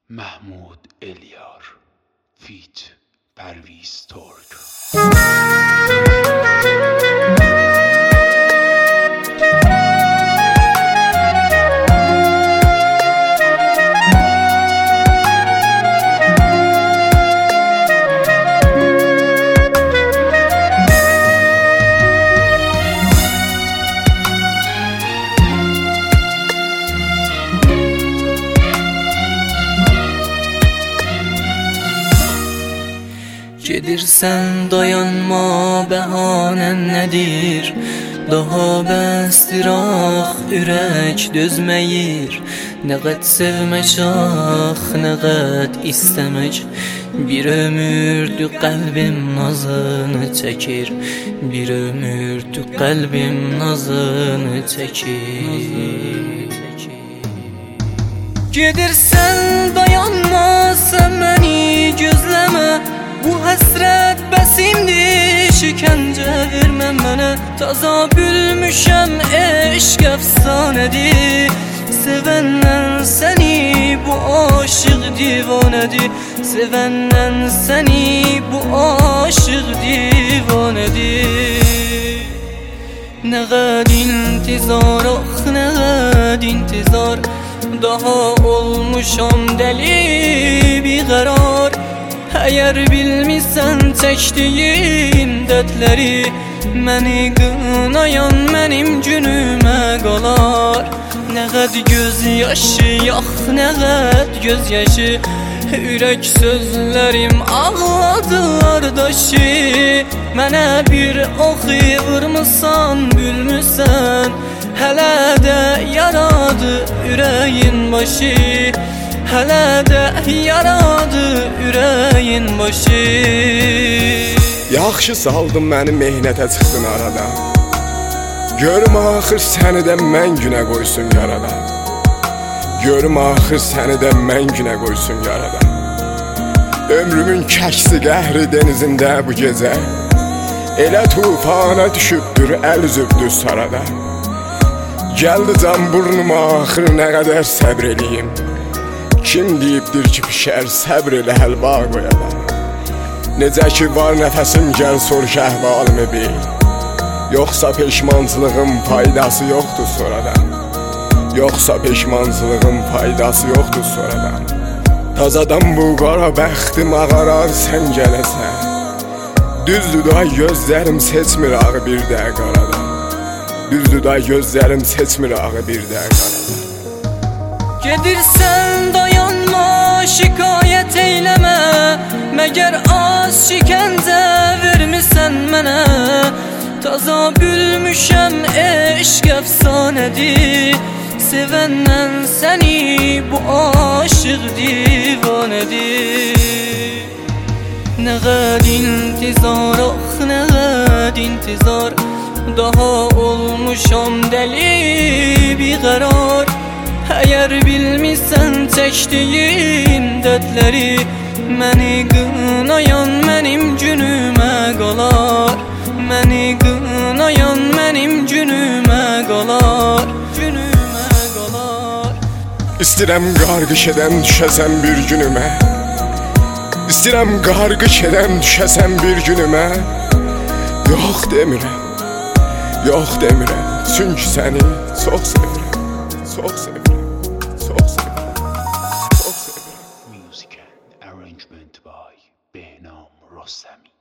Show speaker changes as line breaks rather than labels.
محمود الیار فیت پرویز ترک.
Gedirsən dayanma, bəhanən nədir? Daha bəsdir ax, ürək dözməyir. Nə qəd sevmək ax, nə qəd istəmək. Bir ömürdür qəlbim nazını çəkir. Bir ömürdür qəlbim nazını çəkir. Gedirsən dayanma, sən məni gözləmə. Bu həsrət bəsimdir, şikəncə vermə mənə. Taza bülmüşəm, eşq əfsanədir. Sevəndən səni bu aşıq divanədir. Sevəndən səni bu aşıq divanədir. Nə qəd intizar, ax nə qəd intizar. Daha olmuşam dəli biqərar. Əgər bilmirsən çəkdiyim dərdləri, məni qınayan mənim günümə qalar. Nə qəd göz yaşı, yax nə qəd göz yaşı. Ürək sözlərim ağladılar daşı. Mənə bir oxu vurmusan, bülmüsən. Hələ də yaradı ürəyin başı. Hələ də yaradı ürəyin başı.
Yaxşı saldın məni, mehnətə çıxdın aradan. Görüm axır səni də mən günə qoysun yaradan. Görüm axır səni də mən günə qoysun yaradan. Ömrümün kəksi qəhri denizində bu gecə. Elə tufana düşübdür, əl üzübdür sarada. Gəldi can burnuma, axır nə qədər səbr eləyim. Kim deyibdir ki pişər, səbr elə həlva qoyada. Necə ki var nəfəsim, gəl soruş əhvalımı bil. Yoxsa peşmançılığın faydası yoxdur sonradan. Yoxsa peşmançılığın faydası yoxdur sonradan. Tazadan bu qara bəxtim ağarar sən gələsən. Düzdür da gözlərim seçmir ağı bir də qaradan. Düzdür da gözlərim seçmir ağı bir də qaradan.
Gedirsən dayanma, şikayət eyləmə. Məgər az şikəncə vermirsən mənə. Taza bülmüşəm, eşq əfsanədir. Sevəndən səni bu aşıq divanədir. Nə qəd intizar, ax nə qəd intizar. Daha olmuşam dəli biqərar. Əgər bilmirsən çəkdiyim dərdləri, məni qınayan mənim günümə qalar. Məni qınayan mənim günümə qalar. Günümə qalar.
İstəyirəm qarqış edən düşəsən bir günümə. İstəyirəm qarqış edən düşəsən bir günümə. Yox demirəm, yox demirəm. Çünki səni çox sevirəm, çox sevirəm.
Music and arrangement by Behnam Rossami.